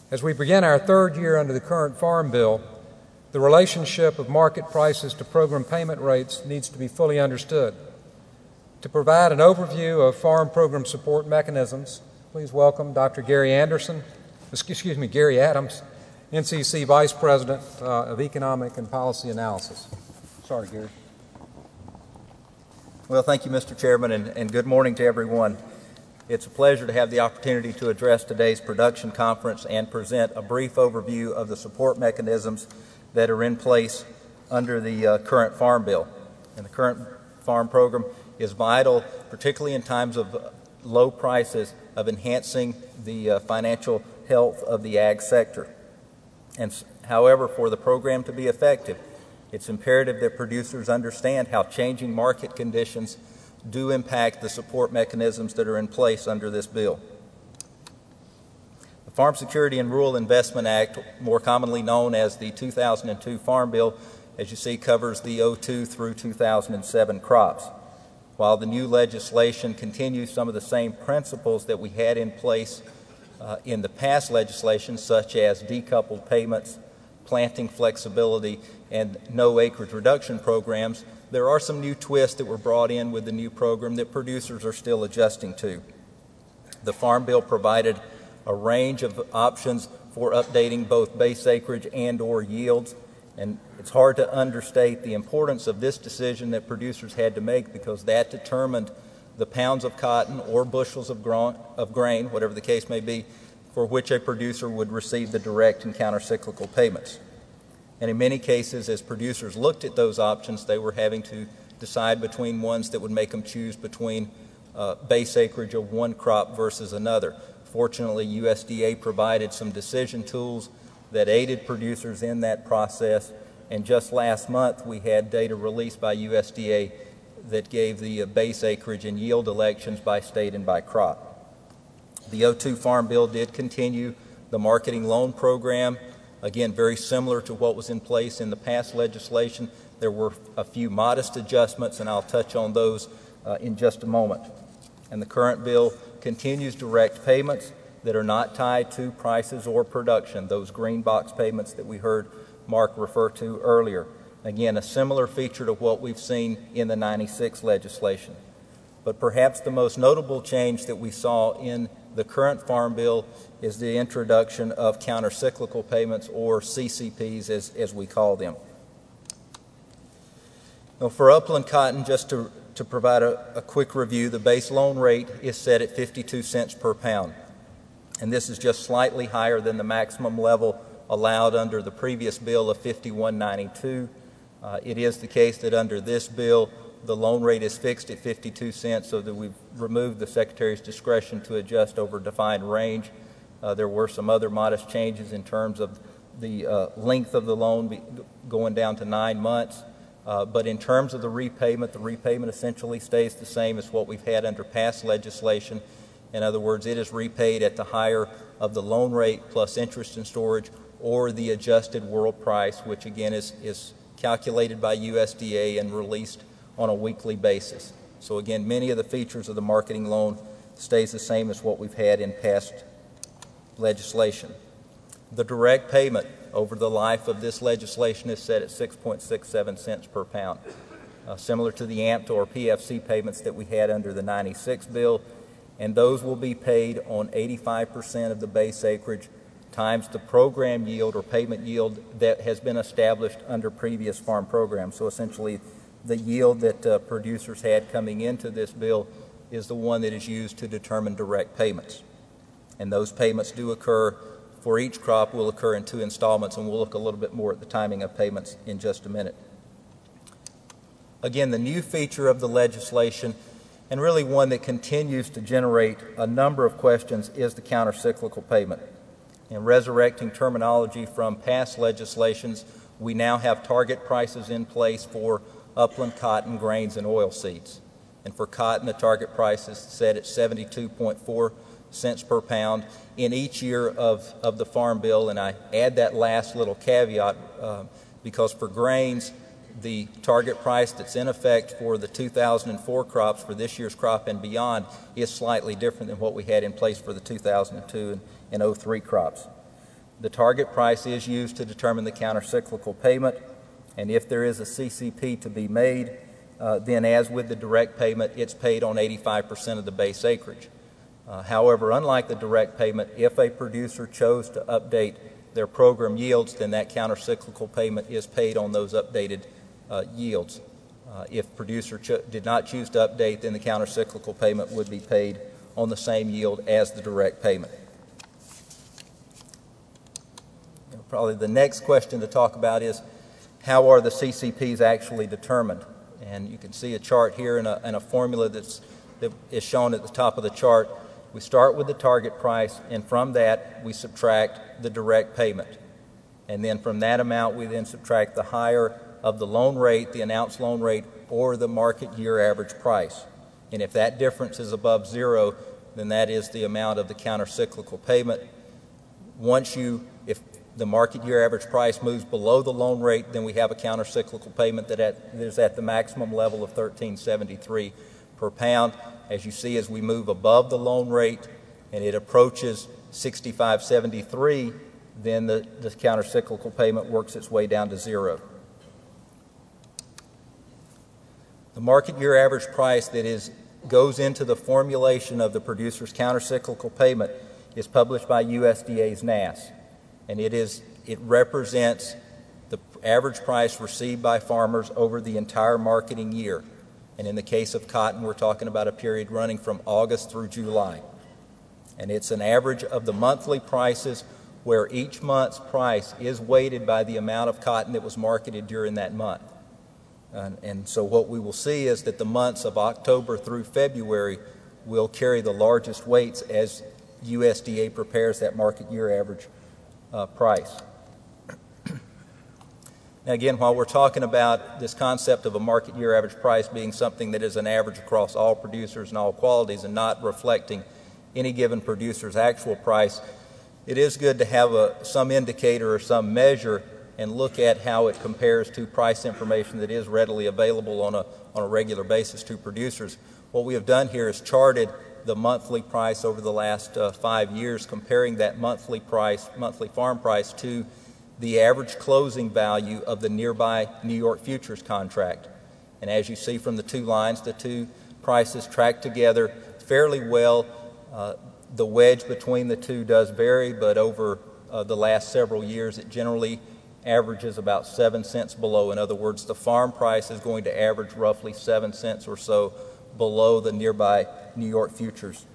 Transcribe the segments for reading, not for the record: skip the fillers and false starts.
As we begin our third year under the current Farm Bill, the relationship of market prices to program payment rates needs to be fully understood. To provide an overview of farm program support mechanisms, please welcome Dr. Gary Adams, NCC Vice President of Economic and Policy Analysis. Sorry, Gary. Well, thank you, Mr. Chairman, and good morning to everyone. It's a pleasure to have the opportunity to address today's production conference and present a brief overview of the support mechanisms that are in place under the current Farm Bill. And the current farm program is vital, particularly in times of low prices, of enhancing the financial health of the ag sector. And however, for the program to be effective, it's imperative that producers understand how changing market conditions do impact the support mechanisms that are in place under this bill. The Farm Security and Rural Investment Act, more commonly known as the 2002 Farm Bill, as you see, covers the 2002 through 2007 crops. While the new legislation continues some of the same principles that we had in place in the past legislation, such as decoupled payments, planting flexibility, and no acreage reduction programs, there are some new twists that were brought in with the new program that producers are still adjusting to. The Farm Bill provided a range of options for updating both base acreage and/or yields, and it's hard to understate the importance of this decision that producers had to make, because that determined the pounds of cotton or bushels of grain, whatever the case may be, for which a producer would receive the direct and countercyclical payments. And in many cases, as producers looked at those options, they were having to decide between ones that would make them choose between base acreage of one crop versus another. Fortunately, USDA provided some decision tools that aided producers in that process, and just last month we had data released by USDA that gave the base acreage and yield elections by state and by crop. The 2002 Farm Bill did continue the marketing loan program, again very similar to what was in place in the past legislation. There were a few modest adjustments, and I'll touch on those in just a moment. And the current bill continues direct payments that are not tied to prices or production, those green box payments that we heard Mark refer to earlier. Again, a similar feature to what we've seen in the 96 legislation. But perhaps the most notable change that we saw in the current Farm Bill is the introduction of countercyclical payments, or CCPs as we call them. Now, for upland cotton, just to provide a quick review, the base loan rate is set at 52 cents per pound. And this is just slightly higher than the maximum level allowed under the previous bill of 51.92. It is the case that under this bill, the loan rate is fixed at 52 cents, so that we've removed the Secretary's discretion to adjust over a defined range. There were some other modest changes in terms of the length of the loan going down to 9 months. But in terms of the repayment essentially stays the same as what we've had under past legislation. In other words, it is repaid at the higher of the loan rate plus interest and storage, or the adjusted world price, which again is calculated by USDA and released on a weekly basis. So again, many of the features of the marketing loan stays the same as what we've had in past legislation. The direct payment over the life of this legislation is set at 6.67 cents per pound, similar to the AMP or PFC payments that we had under the 96 bill, and those will be paid on 85% of the base acreage times the program yield or payment yield that has been established under previous farm programs. So essentially, the yield that producers had coming into this bill is the one that is used to determine direct payments. And those payments do occur for each crop, will occur in 2 installments, and we'll look a little bit more at the timing of payments in just a minute. Again, the new feature of the legislation, and really one that continues to generate a number of questions, is the countercyclical payment. In resurrecting terminology from past legislations, we now have target prices in place for upland cotton, grains, and oilseeds. And for cotton, the target price is set at 72.4 cents per pound in each year of the Farm Bill. And I add that last little caveat because for grains, the target price that's in effect for the 2004 crops, for this year's crop and beyond, is slightly different than what we had in place for the 2002 and 03 crops. The target price is used to determine the countercyclical payment, and if there is a CCP to be made, then as with the direct payment, it's paid on 85% of the base acreage. However, unlike the direct payment, if a producer chose to update their program yields, then that countercyclical payment is paid on those updated yields. If producer did not choose to update, then the countercyclical payment would be paid on the same yield as the direct payment. Probably the next question to talk about is, how are the CCPs actually determined? And you can see a chart here and a formula that is shown at the top of the chart. We start with the target price, and from that we subtract the direct payment. And then from that amount we then subtract the higher of the loan rate, the announced loan rate, or the market year average price. And if that difference is above zero, then that is the amount of the countercyclical payment. If the market year average price moves below the loan rate, then we have a countercyclical payment that is at the maximum level of $13.73 per pound. As you see, as we move above the loan rate and it approaches $65.73, then the countercyclical payment works its way down to zero. The market year average price that goes into the formulation of the producer's countercyclical payment is published by USDA's NASS, and it represents the average price received by farmers over the entire marketing year. And in the case of cotton, we're talking about a period running from August through July. And it's an average of the monthly prices where each month's price is weighted by the amount of cotton that was marketed during that month. And so what we will see is that the months of October through February will carry the largest weights as USDA prepares that market year average price. Now again, while we're talking about this concept of a market year average price being something that is an average across all producers and all qualities and not reflecting any given producer's actual price, it is good to have some indicator or some measure and look at how it compares to price information that is readily available on a regular basis to producers. What we have done here is charted the monthly price over the last 5 years, comparing that monthly farm price to the average closing value of the nearby New York futures contract. And as you see from the two lines, the two prices track together fairly well. The wedge between the two does vary, but over the last several years it generally averages about 7 cents below. In other words, the farm price is going to average roughly 7 cents or so below the nearby New York futures.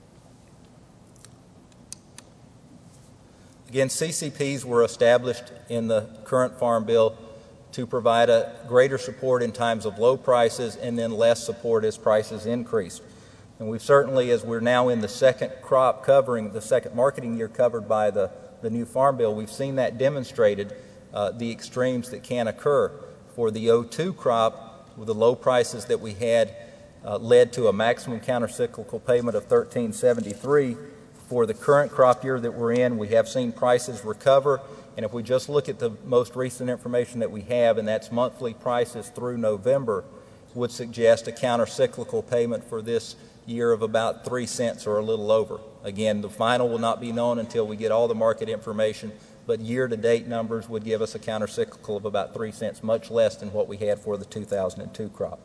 Again, CCPs were established in the current Farm Bill to provide a greater support in times of low prices and then less support as prices increased. And we've certainly, as we're now in the second crop covering, the second marketing year covered by the new Farm Bill, we've seen that demonstrated, the extremes that can occur. For the 02 crop, with the low prices that we had, led to a maximum countercyclical payment of $13.73. For the current crop year that we're in, we have seen prices recover, and if we just look at the most recent information that we have, and that's monthly prices through November, would suggest a countercyclical payment for this year of about 3 cents or a little over. Again, the final will not be known until we get all the market information, but year-to-date numbers would give us a countercyclical of about 3 cents, much less than what we had for the 2002 crop.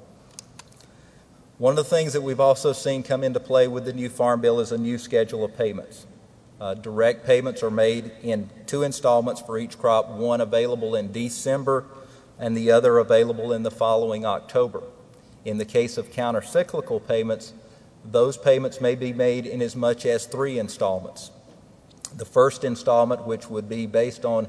One of the things that we've also seen come into play with the new Farm Bill is a new schedule of payments. Direct payments are made in 2 installments for each crop, one available in December and the other available in the following October. In the case of countercyclical payments, those payments may be made in as much as 3 installments. The first installment, which would be based on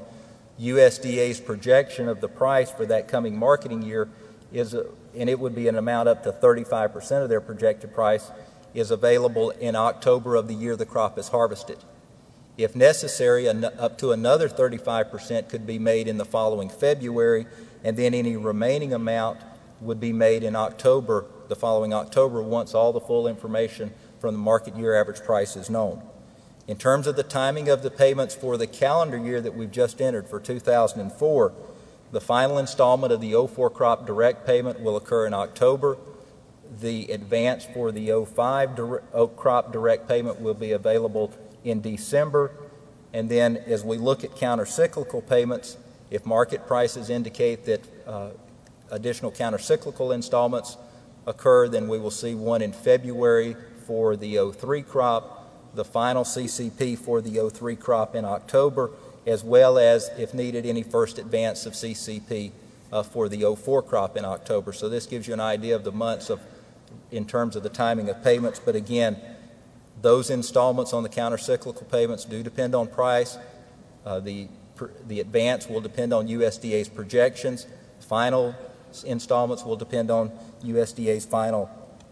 USDA's projection of the price for that coming marketing year, and it would be an amount up to 35% of their projected price, is available in October of the year the crop is harvested. If necessary, up to another 35% could be made in the following February, and then any remaining amount would be made in October, the following October, once all the full information from the market year average price is known. In terms of the timing of the payments for the calendar year that we've just entered for 2004, the final installment of the 04 crop direct payment will occur in October. The advance for the 05 crop direct payment will be available in December. And then as we look at countercyclical payments, if market prices indicate that additional countercyclical installments occur, then we will see one in February for the 03 crop, the final CCP for the 03 crop in October, as well as, if needed, any first advance of CCP for the 04 crop in October. So this gives you an idea of the months in terms of the timing of payments. But again, those installments on the countercyclical payments do depend on price. The advance will depend on USDA's projections. Final installments will depend on USDA's final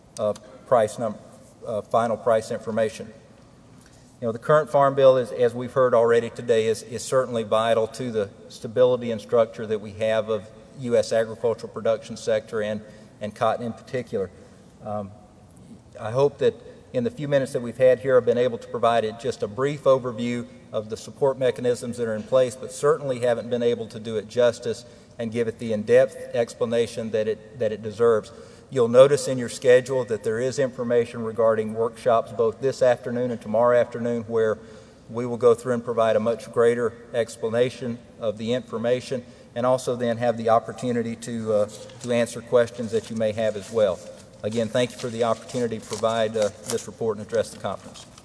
price information. You know, the current Farm Bill, as we've heard already today, is certainly vital to the stability and structure that we have of U.S. agricultural production sector and cotton in particular. I hope that in the few minutes that we've had here, I've been able to provide just a brief overview of the support mechanisms that are in place, but certainly haven't been able to do it justice and give it the in-depth explanation that it deserves. You'll notice in your schedule that there is information regarding workshops both this afternoon and tomorrow afternoon where we will go through and provide a much greater explanation of the information, and also then have the opportunity to answer questions that you may have as well. Again, thank you for the opportunity to provide this report and address the conference.